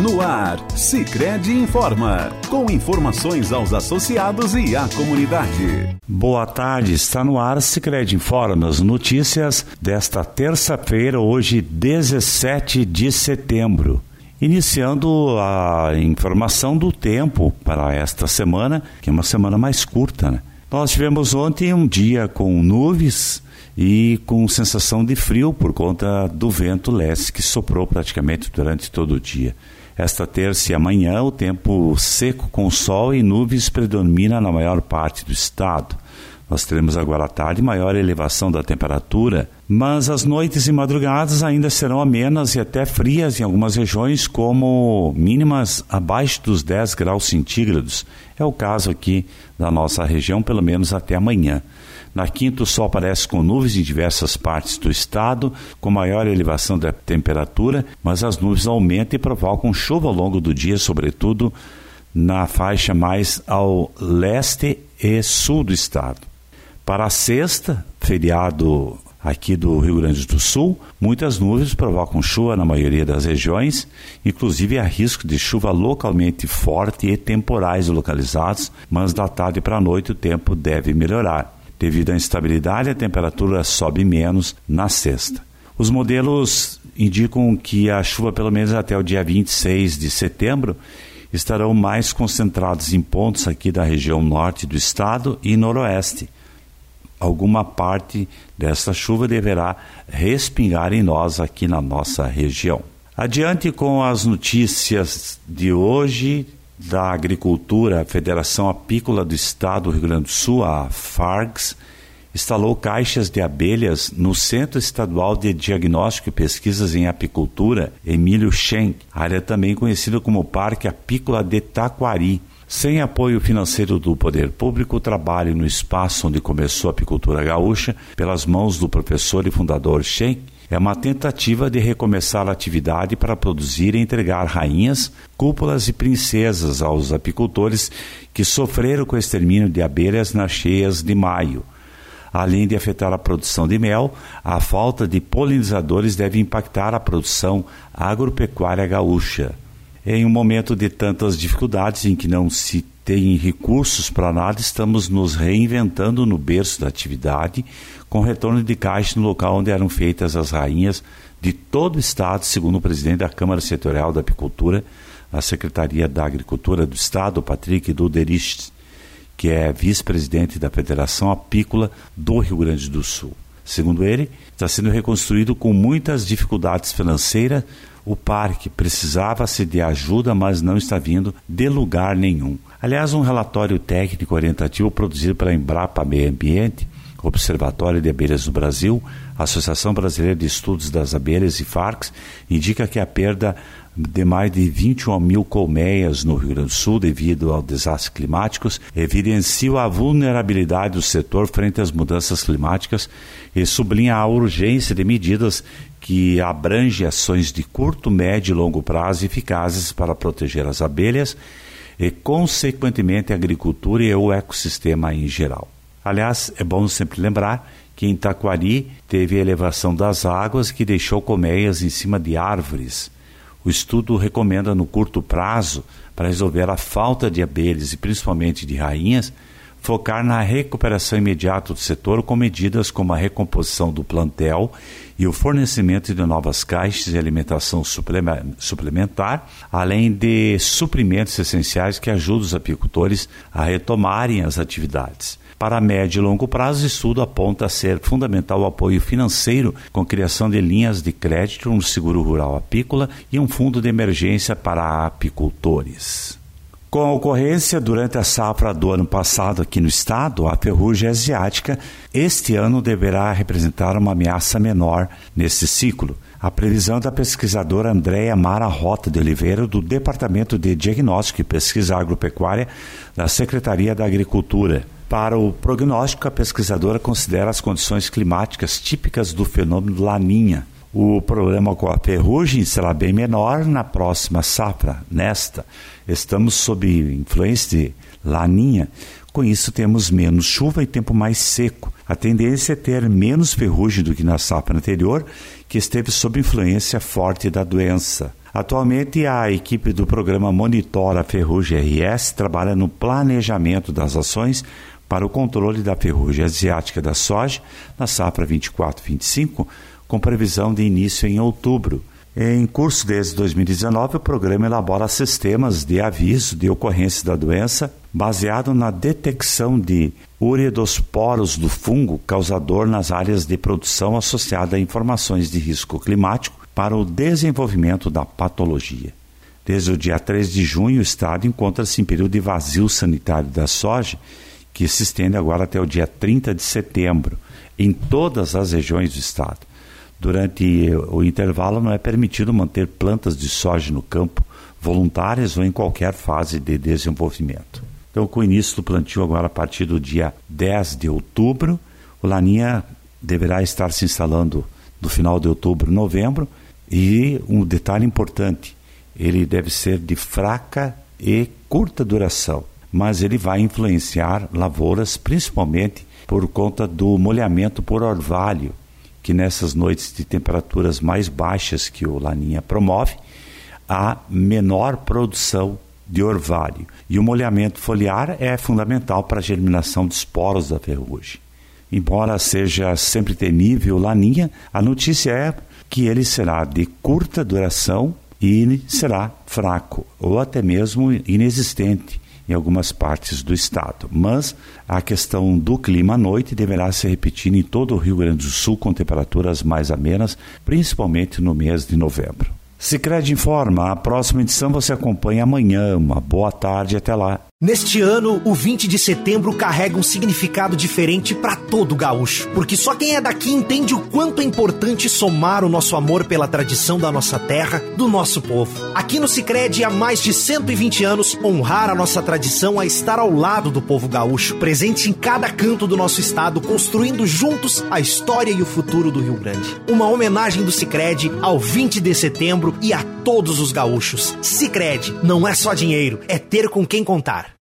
No ar, Sicredi informa, com informações aos associados e à comunidade. Boa tarde, está no ar Sicredi informa, as notícias desta terça-feira, hoje 17 de setembro. Iniciando a informação do tempo para esta semana, que é uma semana mais curta, né? Nós tivemos ontem um dia com nuvens e com sensação de frio por conta do vento leste que soprou praticamente durante todo o dia. Esta terça e amanhã o tempo seco com sol e nuvens predomina na maior parte do estado. Nós teremos agora à tarde maior elevação da temperatura, mas as noites e madrugadas ainda serão amenas e até frias em algumas regiões, como mínimas abaixo dos 10 graus centígrados. É o caso aqui da nossa região, pelo menos até amanhã. Na quinta, o sol aparece com nuvens em diversas partes do estado, com maior elevação da temperatura, mas as nuvens aumentam e provocam chuva ao longo do dia, sobretudo na faixa mais ao leste e sul do estado. Para a sexta, feriado aqui do Rio Grande do Sul, muitas nuvens provocam chuva na maioria das regiões, inclusive há risco de chuva localmente forte e temporais localizados, mas da tarde para a noite o tempo deve melhorar. Devido à instabilidade, a temperatura sobe menos na sexta. Os modelos indicam que a chuva, pelo menos até o dia 26 de setembro, estarão mais concentrados em pontos aqui da região norte do estado e noroeste. Alguma parte dessa chuva deverá respingar em nós aqui na nossa região. Adiante com as notícias de hoje da Agricultura. A Federação Apícola do Estado do Rio Grande do Sul, a FARGS, instalou caixas de abelhas no Centro Estadual de Diagnóstico e Pesquisas em Apicultura, Emílio Schenck, área também conhecida como Parque Apícola de Taquari. Sem apoio financeiro do poder público, o trabalho no espaço onde começou a apicultura gaúcha, pelas mãos do professor e fundador Schenck, é uma tentativa de recomeçar a atividade para produzir e entregar rainhas, cúpulas e princesas aos apicultores que sofreram com o extermínio de abelhas nas cheias de maio. Além de afetar a produção de mel, a falta de polinizadores deve impactar a produção agropecuária gaúcha. Em um momento de tantas dificuldades em que não se tem recursos para nada, estamos nos reinventando no berço da atividade, com retorno de caixa no local onde eram feitas as rainhas de todo o estado, segundo o presidente da Câmara Setorial da Apicultura, a Secretaria da Agricultura do Estado, Patrick Duderich, que é vice-presidente da Federação Apícola do Rio Grande do Sul. Segundo ele, está sendo reconstruído com muitas dificuldades financeiras. O parque precisava-se de ajuda, mas não está vindo de lugar nenhum. Aliás, um relatório técnico orientativo produzido pela Embrapa Meio Ambiente, Observatório de Abelhas do Brasil, Associação Brasileira de Estudos das Abelhas e FARGS, indica que a perda de mais de 21 mil colmeias no Rio Grande do Sul devido aos desastres climáticos evidencia a vulnerabilidade do setor frente às mudanças climáticas e sublinha a urgência de medidas que abrangem ações de curto, médio e longo prazo eficazes para proteger as abelhas e, consequentemente, a agricultura e o ecossistema em geral. Aliás, é bom sempre lembrar que em Taquari teve a elevação das águas que deixou colmeias em cima de árvores. O estudo recomenda no curto prazo, para resolver a falta de abelhas e principalmente de rainhas, focar na recuperação imediata do setor com medidas como a recomposição do plantel e o fornecimento de novas caixas de alimentação suplementar, além de suprimentos essenciais que ajudam os apicultores a retomarem as atividades. Para médio e longo prazo, o estudo aponta a ser fundamental o apoio financeiro com criação de linhas de crédito no seguro rural apícola e um fundo de emergência para apicultores. Com a ocorrência durante a safra do ano passado aqui no estado, a ferrugem asiática este ano deverá representar uma ameaça menor nesse ciclo. A previsão da pesquisadora Andréia Mara Rota de Oliveira, do Departamento de Diagnóstico e Pesquisa Agropecuária da Secretaria da Agricultura. Para o prognóstico, a pesquisadora considera as condições climáticas típicas do fenômeno Laninha. O problema com a ferrugem será bem menor na próxima safra. Nesta, estamos sob influência de Laninha. Com isso, temos menos chuva e tempo mais seco. A tendência é ter menos ferrugem do que na safra anterior, que esteve sob influência forte da doença. Atualmente, a equipe do programa Monitora Ferrugem RS trabalha no planejamento das ações para o controle da ferrugem asiática da soja na safra 24-25, com previsão de início em outubro. Em curso desde 2019, o programa elabora sistemas de aviso de ocorrência da doença baseado na detecção de ureodosporos do fungo causador nas áreas de produção associada a informações de risco climático para o desenvolvimento da patologia. Desde o dia 3 de junho, o estado encontra-se em período de vazio sanitário da soja, que se estende agora até o dia 30 de setembro, em todas as regiões do estado. Durante o intervalo, não é permitido manter plantas de soja no campo, voluntárias ou em qualquer fase de desenvolvimento. Então, com o início do plantio agora a partir do dia 10 de outubro, o Laninha deverá estar se instalando no final de outubro, novembro, e um detalhe importante, ele deve ser de fraca e curta duração, mas ele vai influenciar lavouras, principalmente por conta do molhamento por orvalho, que nessas noites de temperaturas mais baixas que o Laninha promove, há menor produção de orvalho. E o molhamento foliar é fundamental para a germinação de esporos da ferrugem. Embora seja sempre temível o Laninha, a notícia é que ele será de curta duração e será fraco, ou até mesmo inexistente em algumas partes do estado. Mas a questão do clima à noite deverá se repetir em todo o Rio Grande do Sul com temperaturas mais amenas, principalmente no mês de novembro. Sicredi informa, a próxima edição você acompanha amanhã. Uma boa tarde, até lá. Neste ano, o 20 de setembro carrega um significado diferente para todo gaúcho, porque só quem é daqui entende o quanto é importante somar o nosso amor pela tradição da nossa terra, do nosso povo. Aqui no Sicredi, há mais de 120 anos, honrar a nossa tradição é estar ao lado do povo gaúcho, presente em cada canto do nosso estado, construindo juntos a história e o futuro do Rio Grande. Uma homenagem do Sicredi ao 20 de setembro e a todos os gaúchos. Sicredi não é só dinheiro, é ter com quem contar.